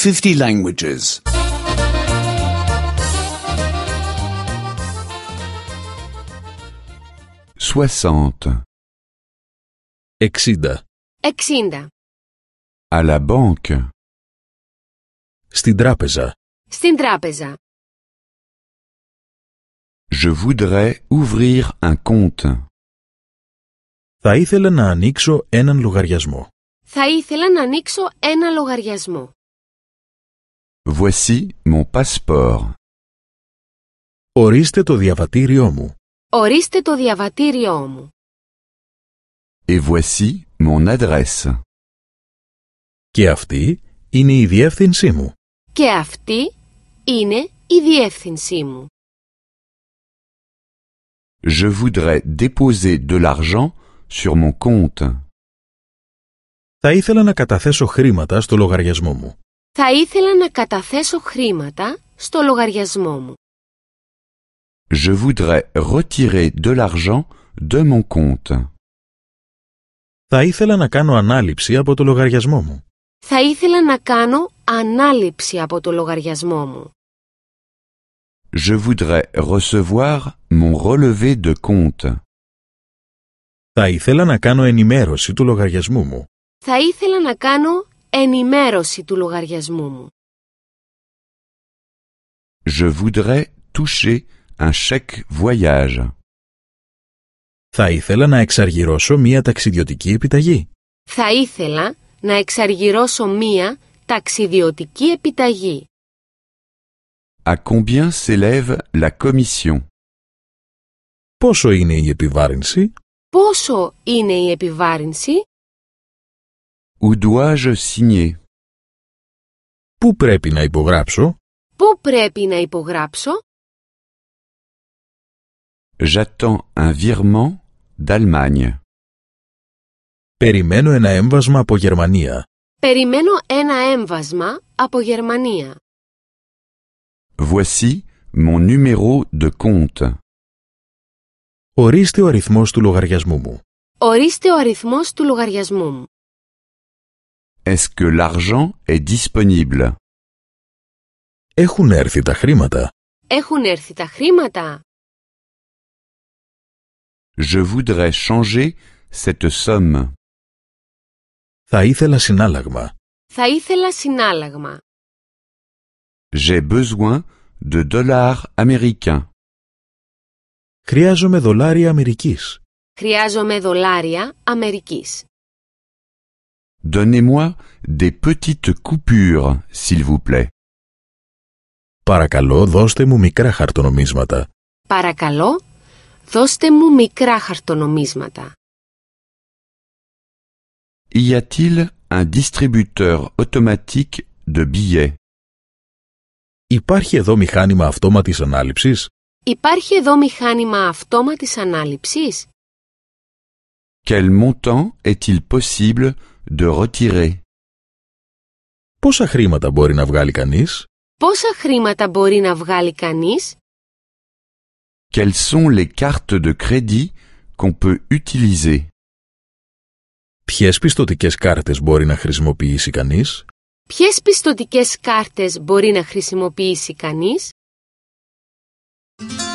50 languages. 60. 60. 60. À la banque. Στην τράπεζα. Στην τράπεζα. Je voudrais ouvrir un compte. Θα ήθελα να ανοίξω έναν λογαριασμό. Θα ήθελα να ανοίξω ένα λογαριασμό. Voici mon passeport. Ορίστε το διαβατήριό μου. Ορίστε το διαβατήριό μου. Et voici mon adresse. Και αυτή είναι η διεύθυνσή μου. Και αυτή είναι η διεύθυνσή μου. Je voudrais déposer de l'argent sur mon compte. Θα ήθελα να καταθέσω χρήματα στο λογαριασμό μου. Θα ήθελα να καταθέσω χρήματα στο λογαριασμό μου. Je voudrais retirer de l'argent de mon compte. Θα ήθελα να κάνω ανάληψη από το λογαριασμό μου. Θα ήθελα να κάνω ανάληψη από το λογαριασμό μου. Je voudrais recevoir mon relevé de compte. Θα ήθελα να κάνω ενημέρωση του λογαριασμού μου. Θα ήθελα να κάνω ενημέρωση του λογαριασμού μου. Je voudrais toucher un chèque voyage. Θα ήθελα να εξαργυρώσω μία ταξιδιωτική επιταγή. Θα ήθελα να εξαργυρώσω μία ταξιδιωτική επιταγή. À combien s'élève la commission? Πόσο είναι η επιβάρυνση? Πόσο είναι η επιβάρυνση? Où dois-je signer? Πού πρέπει να υπογράψω? Πού πρέπει να υπογράψω? J'attends un virement d'Allemagne. Περιμένω ένα έμβασμα από Γερμανία. Περιμένω ένα έμβασμα από Γερμανία. Voici mon numéro de compte. Ορίστε ο αριθμός του λογαριασμού μου. Ορίστε ο αριθμός του λογαριασμού μου. Est-ce que l'argent est disponible? Έχουν έρθει τα χρήματα. Έχουν έρθει τα χρήματα. Je voudrais changer cette somme. Θα ήθελα συνάλλαγμα. Θα ήθελα συνάλλαγμα. J'ai besoin de dollars américains. Χρειάζομαι δολάρια Αμερικής. Χρειάζομαι δολάρια Αμερικής. Donnez-moi des petites coupures, s'il vous plaît. Παρακαλώ, δώστε μου μικρά χαρτονομίσματα. Παρακαλώ, δώστε μου μικρά χαρτονομίσματα. Y a-t-il un distributeur automatique de billets? Υπάρχει εδώ μηχάνημα αυτόματης ανάληψης? Υπάρχει εδώ μηχάνημα αυτόματης ανάληψης? Quel montant est-il possible de retirer? Πόσα χρήματα μπορεί να βγάλει κανείς? Πόσα χρήματα μπορεί να βγάλει κανείς? Quelles sont les cartes de crédit qu'on peut utiliser? Ποιες πιστωτικές κάρτες μπορεί να χρησιμοποιήσει κανείς? Ποιες πιστωτικές κάρτες μπορεί να χρησιμοποιήσει κανείς?